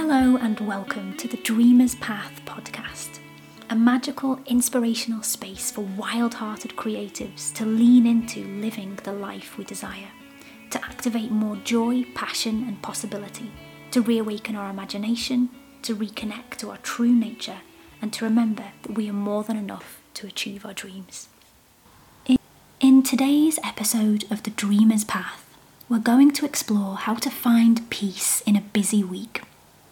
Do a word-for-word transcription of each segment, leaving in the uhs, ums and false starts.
Hello and welcome to the Dreamer's Path podcast, a magical, inspirational space for wild-hearted creatives to lean into living the life we desire, to activate more joy, passion and possibility, to reawaken our imagination, to reconnect to our true nature, and to remember that we are more than enough to achieve our dreams. In, in today's episode of the Dreamer's Path, we're going to explore how to find peace in a busy week.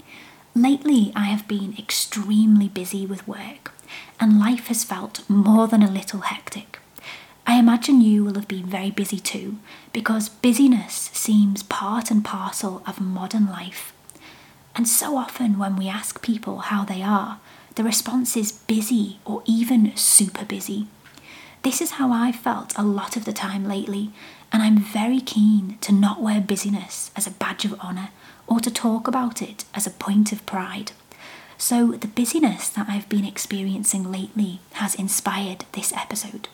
Lately, I have been extremely busy with work, and life has felt more than a little hectic. I imagine you will have been very busy too, because busyness seems part and parcel of modern life. And so often when we ask people how they are, the response is busy or even super busy. This is how I've felt a lot of the time lately, and I'm very keen to not wear busyness as a badge of honour or to talk about it as a point of pride. So the busyness that I've been experiencing lately has inspired this episode.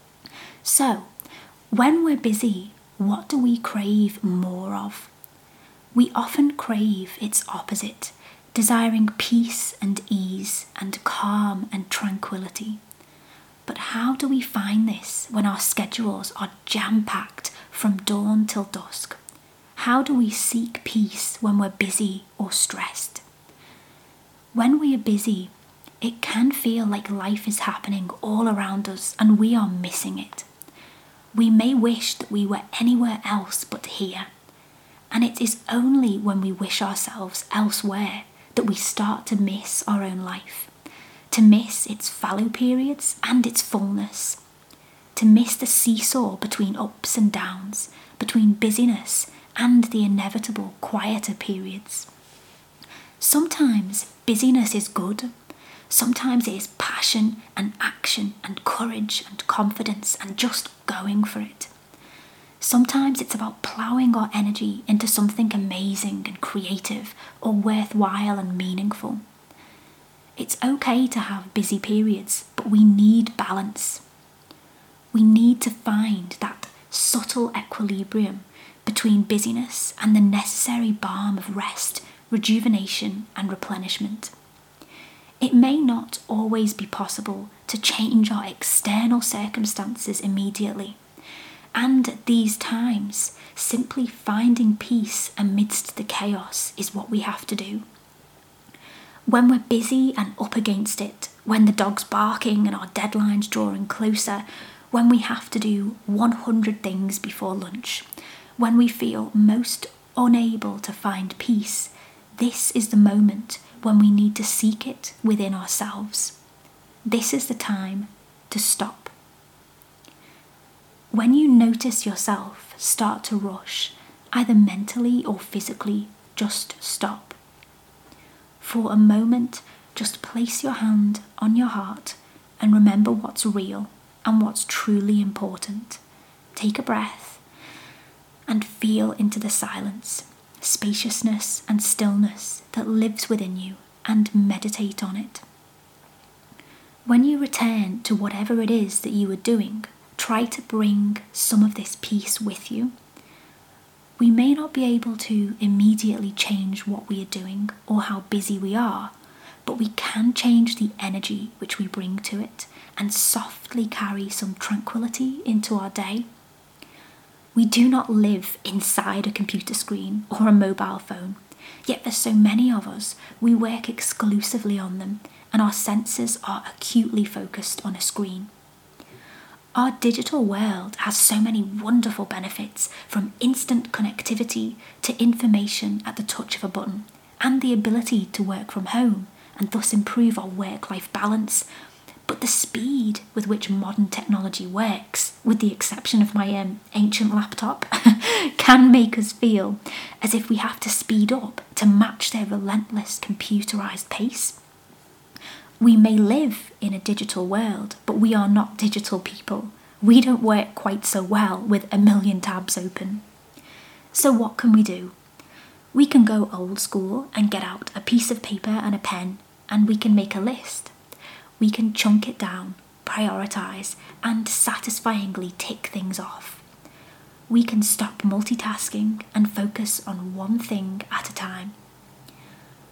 So, when we're busy, what do we crave more of? We often crave its opposite, desiring peace and ease and calm and tranquility. But how do we find this when our schedules are jam-packed from dawn till dusk? How do we seek peace when we're busy or stressed? When we are busy, it can feel like life is happening all around us and we are missing it. We may wish that we were anywhere else but here. And it is only when we wish ourselves elsewhere that we start to miss our own life, to miss its fallow periods and its fullness, to miss the seesaw between ups and downs, between busyness and the inevitable quieter periods. Sometimes busyness is good. Sometimes it is passion and action and courage and confidence and just going for it. Sometimes it's about ploughing our energy into something amazing and creative or worthwhile and meaningful. It's okay to have busy periods, but we need balance. We need to find that subtle equilibrium between busyness and the necessary balm of rest, rejuvenation and replenishment. It may not always be possible to change our external circumstances immediately, and at these times, simply finding peace amidst the chaos is what we have to do. When we're busy and up against it, when the dog's barking and our deadline's drawing closer, when we have to do one hundred things before lunch, when we feel most unable to find peace, this is the moment when we need to seek it within ourselves. This is the time to stop. When you notice yourself start to rush, either mentally or physically, just stop. For a moment, just place your hand on your heart and remember what's real and what's truly important. Take a breath and feel into the silence, spaciousness and stillness that lives within you, and meditate on it. When you return to whatever it is that you are doing, try to bring some of this peace with you. We may not be able to immediately change what we are doing or how busy we are, but we can change the energy which we bring to it and softly carry some tranquility into our day. We do not live inside a computer screen or a mobile phone, yet for so many of us, we work exclusively on them and our senses are acutely focused on a screen. Our digital world has so many wonderful benefits, from instant connectivity to information at the touch of a button, and the ability to work from home and thus improve our work-life balance. But the speed with which modern technology works, with the exception of my um, ancient laptop, can make us feel as if we have to speed up to match their relentless computerized pace. We may live in a digital world, but we are not digital people. We don't work quite so well with a million tabs open. So what can we do? We can go old school and get out a piece of paper and a pen, and we can make a list. We can chunk it down, prioritise, and satisfyingly tick things off. We can stop multitasking and focus on one thing at a time.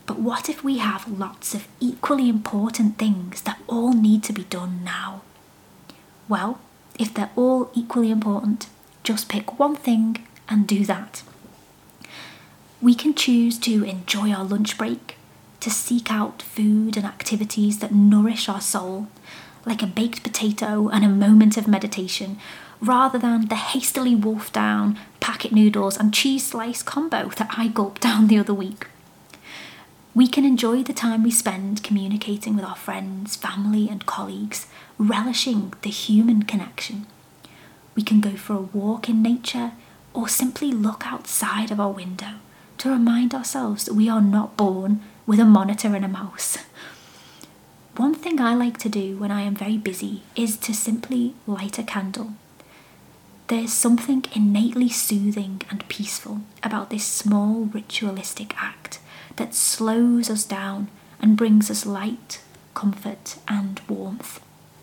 But what if we have lots of equally important things that all need to be done now? Well, if they're all equally important, just pick one thing and do that. We can choose to enjoy our lunch break, to seek out food and activities that nourish our soul, like a baked potato and a moment of meditation, rather than the hastily wolfed down packet noodles and cheese slice combo that I gulped down the other week. We can enjoy the time we spend communicating with our friends, family and colleagues, relishing the human connection. We can go for a walk in nature or simply look outside of our window to remind ourselves that we are not born with a monitor and a mouse. One thing I like to do when I am very busy is to simply light a candle. There's something innately soothing and peaceful about this small ritualistic act that slows us down and brings us light, comfort and warmth.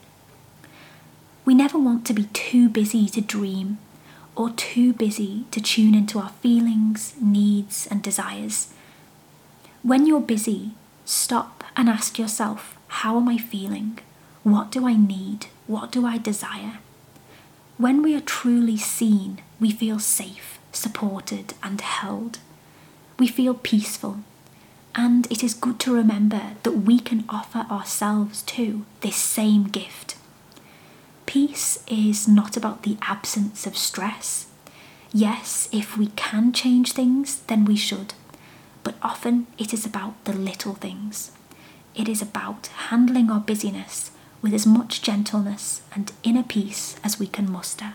We never want to be too busy to dream or too busy to tune into our feelings, needs and desires. When you're busy, stop and ask yourself, how am I feeling? What do I need? What do I desire? When we are truly seen, we feel safe, supported and held. We feel peaceful, and it is good to remember that we can offer ourselves too this same gift. Peace is not about the absence of stress. Yes, if we can change things, then we should. But often it is about the little things. It is about handling our busyness with as much gentleness and inner peace as we can muster.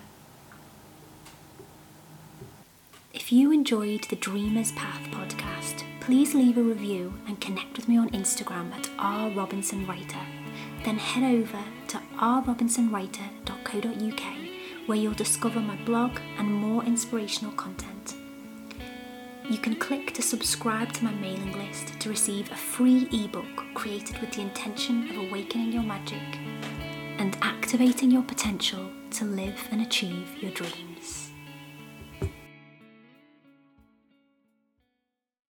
If you enjoyed the Dreamer's Path podcast, please leave a review and connect with me on Instagram at r robinson writer. Then head over to r robinson writer dot co dot uk where you'll discover my blog and more inspirational content. You can click to subscribe to my mailing list to receive a free ebook created with the intention of awakening your magic and activating your potential to live and achieve your dreams.